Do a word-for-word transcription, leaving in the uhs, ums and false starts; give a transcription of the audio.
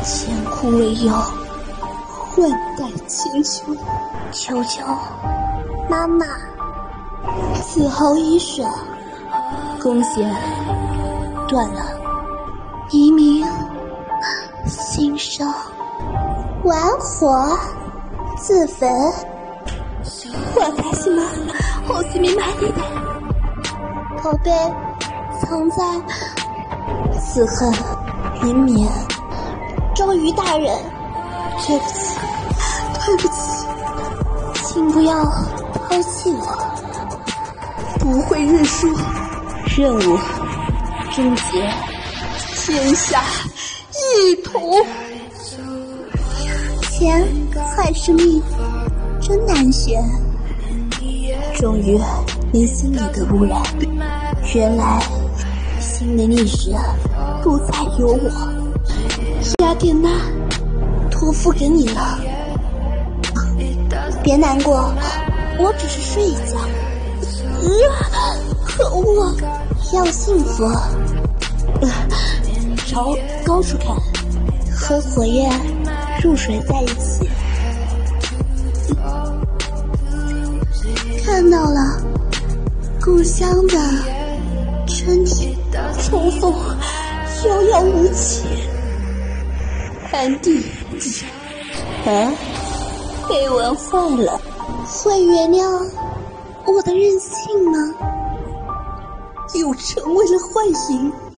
千古未有，万代千秋。求求妈妈，子豪已舍，弓弦断了，黎明心伤，玩火自焚。私もお住み参りで，宝贝藏在此恨绵绵。周瑜大人，对不起，对不起，请不要抛弃我。不会认输，任务终结，天下一统。钱还是命，真难选。终于连心里的污染，原来心灵意识不再有我。雅典娜，托付给你了。别难过，我只是睡一觉。啊，可恶！要幸福，呃，朝高处看，和火焰入水在一起。看到了故乡的春天，重逢遥遥无期。安迪，啊，绯闻坏了，会原谅我的任性吗？又成为了幻影。